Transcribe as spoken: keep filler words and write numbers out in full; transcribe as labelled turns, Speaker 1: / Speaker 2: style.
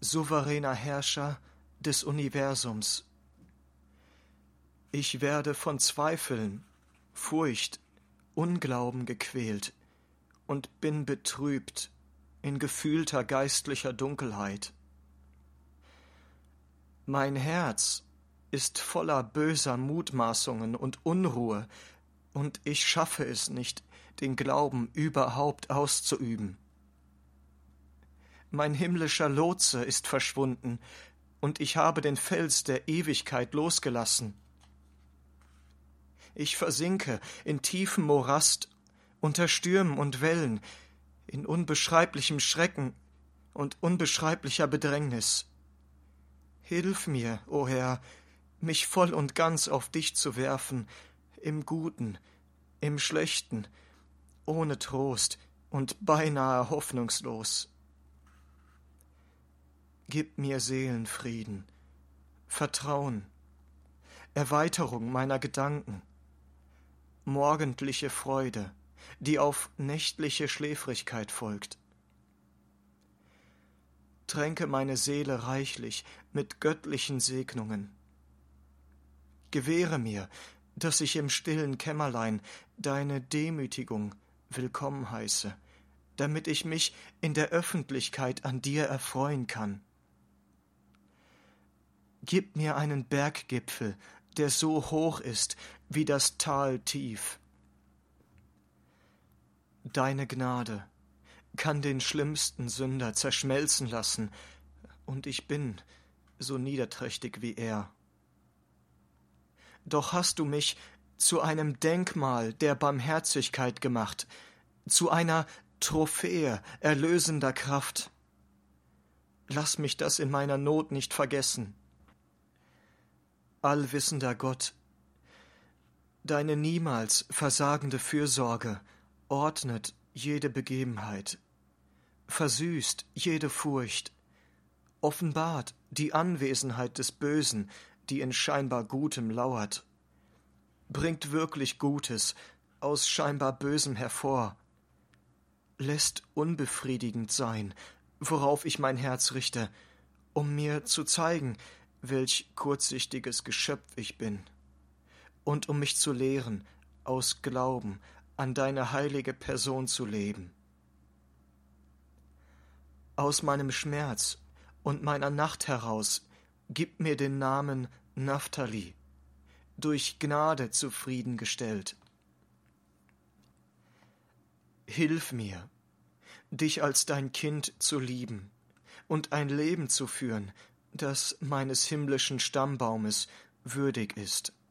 Speaker 1: souveräner Herrscher des Universums. Ich werde von Zweifeln, Furcht, Unglauben gequält und bin betrübt in gefühlter geistlicher Dunkelheit. Mein Herz ist voller böser Mutmaßungen und Unruhe, und ich schaffe es nicht, den Glauben überhaupt auszuüben. Mein himmlischer Lotse ist verschwunden, und ich habe den Fels der Ewigkeit losgelassen. Ich versinke in tiefem Morast, unter Stürmen und Wellen, in unbeschreiblichem Schrecken und unbeschreiblicher Bedrängnis. Hilf mir, o Herr, mich voll und ganz auf dich zu werfen, im Guten, im Schlechten, ohne Trost und beinahe hoffnungslos. Gib mir Seelenfrieden, Vertrauen, Erweiterung meiner Gedanken, morgendliche Freude, die auf nächtliche Schläfrigkeit folgt. Tränke meine Seele reichlich mit göttlichen Segnungen. Gewähre mir, dass ich im stillen Kämmerlein deine Demütigung willkommen heiße, damit ich mich in der Öffentlichkeit an dir erfreuen kann. Gib mir einen Berggipfel, der so hoch ist wie das Tal tief. Deine Gnade kann den schlimmsten Sünder zerschmelzen lassen, und ich bin so niederträchtig wie er. Doch hast du mich zu einem Denkmal der Barmherzigkeit gemacht, zu einer Trophäe erlösender Kraft. Lass mich das in meiner Not nicht vergessen. Allwissender Gott, deine niemals versagende Fürsorge ordnet jede Begebenheit, versüßt jede Furcht, offenbart die Anwesenheit des Bösen, die in scheinbar Gutem lauert, bringt wirklich Gutes aus scheinbar Bösem hervor, lässt unbefriedigend sein, worauf ich mein Herz richte, um mir zu zeigen, welch kurzsichtiges Geschöpf ich bin, und um mich zu lehren, aus Glauben an deine heilige Person zu leben. Aus meinem Schmerz und meiner Nacht heraus gib mir den Namen Naphtali, durch Gnade zufriedengestellt. Hilf mir, dich als dein Kind zu lieben und ein Leben zu führen, das meines himmlischen Stammbaumes würdig ist.